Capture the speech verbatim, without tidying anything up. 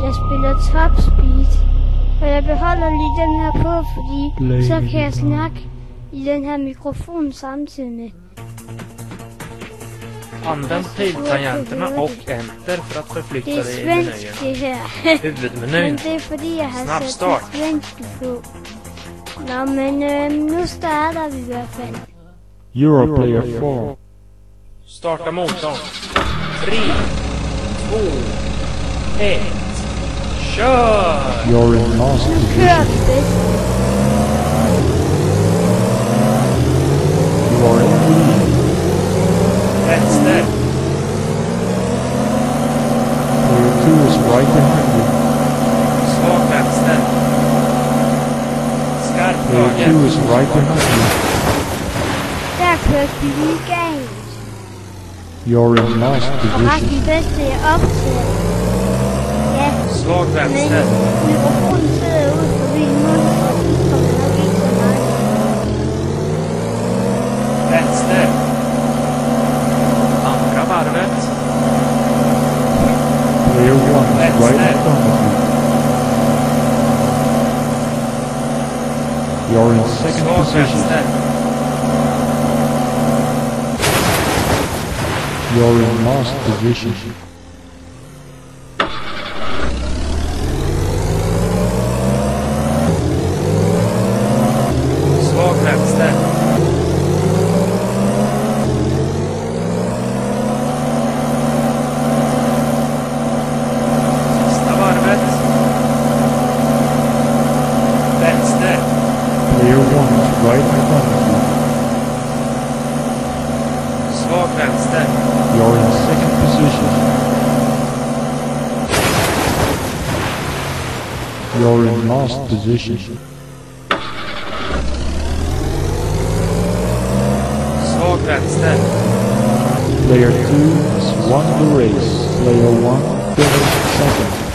Jeg spiller top speed. Og jeg beholder lige den her på, fordi så kan jeg snakke i den her mikrofon samtidig med. Använd piltangenterna och enter för att förflytta Det är dig i svensk det menyn. her. Huvudmenyn. Men det er fordi jeg har Snap sat start. det svenske på. Nå, men øh, nu starter vi i hvert fald. Europlayer four. Starta motorn. tre, två, ett. Kör! You're in last Nu position. kører vi bedst. You are in the lead. Vänster. Player two is right behind you. Svag vänster. Skarp Player höger. two is right behind you. Der kørte vi lige galt. You're in last Og position. resten bedste er op til. Ja, Svag men vänster. mikrofonen sidder ude forbi munden, og den kommer nok ikke så meget. Vänster. Andra varvet. Player one is right in front of you. You're in second Svag position. vänster. You're in last position. Svag vänster. Sista varvet. Vänster. Player one is right in front of you. Svag vänster. You're in second position. You're in last position. Svag vänster. Player two has won the race. Player one finished second.